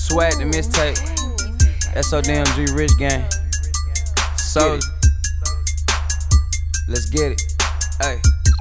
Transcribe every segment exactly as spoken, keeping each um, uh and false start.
Swag the mixtape. S O D M G Rich Gang. So, let's get it. Hey,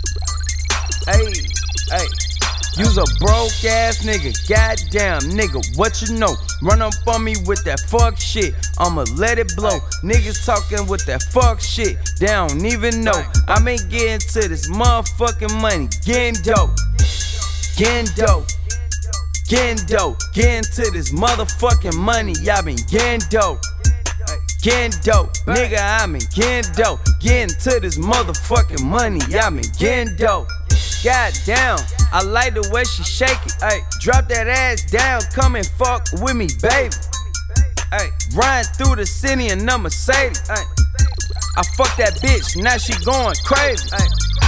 hey, hey. You's a broke ass nigga, goddamn nigga, what you know? Run up on me with that fuck shit, I'ma let it blow. Niggas talking with that fuck shit, they don't even know. I been getting to this motherfucking money, getting dope, getting dope, getting dope, getting to this motherfucking money. I been getting dope, getting dope, nigga. I been getting dope, getting to this motherfucking money. I been getting dope. Goddamn, I like the way she shake it. Ay, drop that ass down, come and fuck with me, baby. Ay, riding through the city in a Mercedes. Ay, I fuck that bitch, now she going crazy. Ay,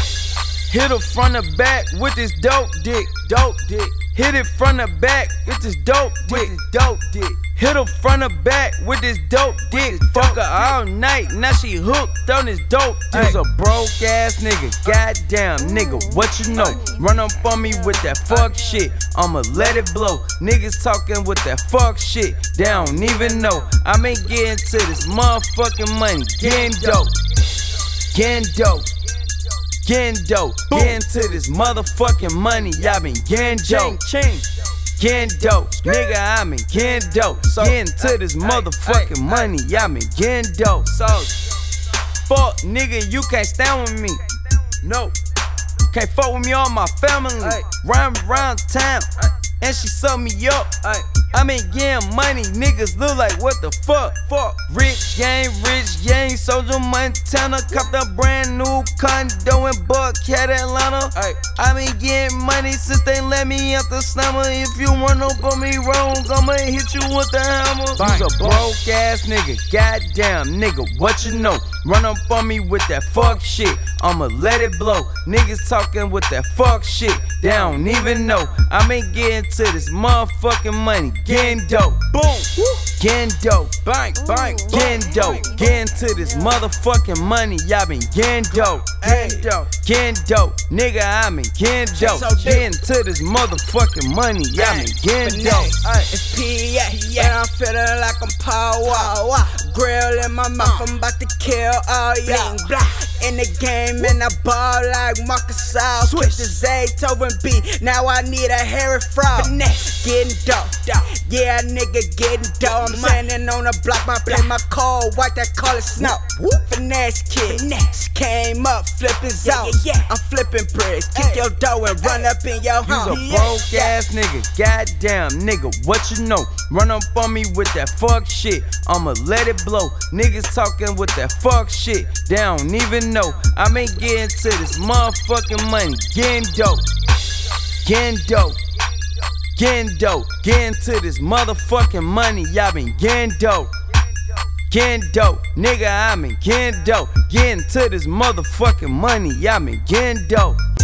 hit her from the back with this dope dick, dope dick. Hit it from the back with this dope dick, dope dick. Hit her from the back with this dope dick. Fuck her all night, now she hooked on this dope dick. You's a broke ass nigga, goddamn nigga, what you know? Run up on me with that fuck shit, I'ma let it blow. Niggas talking with that fuck shit, they don't even know. I been getting to this motherfucking money, getting dope, getting dope, getting dope, getting to this motherfucking money. I been getting dope, getting dope, nigga. I been getting dope, getting to this motherfucking money. I been getting dope. So, fuck nigga, you can't stand with me. No, can't fuck with me or my family. Run around town, and she suck me up. I been getting money, niggas look like what the fuck. Fuck, rich gang, rich gang, Soldier Montana, copped a brand new condo in Buckhead, Atlanta. Ay, I been getting money since they let me out the slammer. If you run up on me wrong, I'ma hit you with the hammer. You's a broke ass nigga, goddamn nigga, what you know? Run up on me with that fuck shit, I'ma let it blow. Niggas talking with that fuck shit, they don't even know. I been getting to this motherfucking money, getting dope, boom, getting dope, bang, bang, getting dope, getting to this motherfucking money. I been getting dope, getting dope, getting dope, nigga. I been getting dope, getting to this motherfucking money. I been getting dope. It's P A, and I'm feeling like I'm power. Grill in my mouth, I'm about to kill all y'all. In the game, and I ball like Marcus All. Switch to Zaytoven B, now I need a hairy frog. Getting dope, yeah, nigga getting dope. I'm standing on the block, I play my call, white that call it snow. Finesse kid, came up, flipping zones. I'm flipping bricks, kick your dough and run up in your home. You's a broke ass nigga, goddamn nigga, what you know? Run up on me with that fuck shit, I'ma let it blow. Niggas talking with that fuck shit, they don't even know. I been getting to this motherfucking money, getting dope, getting dope, getting dope, getting to this motherfucking money. I been getting dope, getting dope, nigga. I been getting dope, getting to this motherfucking money. I been getting dope.